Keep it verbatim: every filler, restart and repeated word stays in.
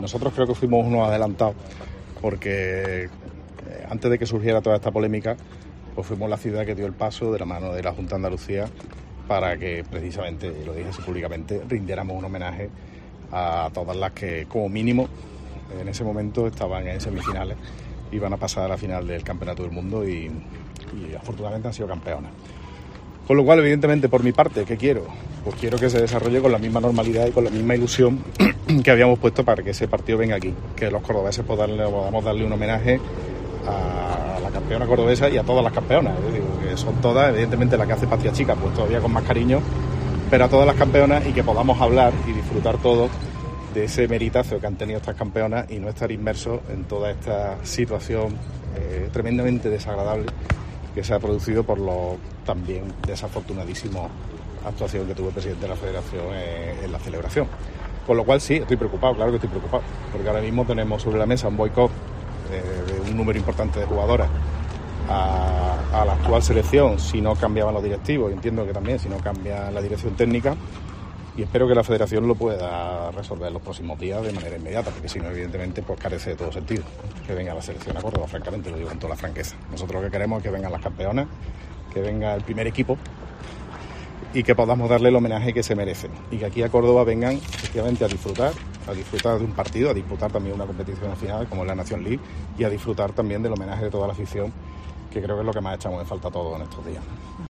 Nosotros creo que fuimos unos adelantados porque eh, antes de que surgiera toda esta polémica, pues fuimos la ciudad que dio el paso de la mano de la Junta de Andalucía para que precisamente, y lo dije así públicamente, rindiéramos un homenaje a todas las que como mínimo en ese momento estaban en semifinales, iban a pasar a la final del Campeonato del Mundo y, y afortunadamente han sido campeonas. Con lo cual, evidentemente, por mi parte, ¿qué quiero? Pues quiero que se desarrolle con la misma normalidad y con la misma ilusión que habíamos puesto para que ese partido venga aquí, que los cordobeses podamos darle, podamos darle un homenaje a la campeona cordobesa y a todas las campeonas. Yo digo que son todas, evidentemente la que hace Patria Chica, pues todavía con más cariño, pero a todas las campeonas, y que podamos hablar y disfrutar todos de ese meritazo que han tenido estas campeonas y no estar inmersos en toda esta situación eh, tremendamente desagradable que se ha producido por lo también desafortunadísimo actuación que tuvo el presidente de la Federación eh, en la celebración. Con lo cual sí, estoy preocupado, claro que estoy preocupado, porque ahora mismo tenemos sobre la mesa un boicot eh, de un número importante de jugadoras a, a la actual selección si no cambiaban los directivos, y entiendo que también si no cambia la dirección técnica, y espero que la Federación lo pueda resolver en los próximos días de manera inmediata, porque si no, evidentemente, pues carece de todo sentido que venga la selección a Córdoba, francamente, lo digo con toda la franqueza. Nosotros lo que queremos es que vengan las campeonas, que venga el primer equipo y que podamos darle el homenaje que se merecen, y que aquí a Córdoba vengan efectivamente a disfrutar, a disfrutar de un partido, a disputar también una competición final como es la Nation League, y a disfrutar también del homenaje de toda la afición, que creo que es lo que más echamos en falta todos en estos días.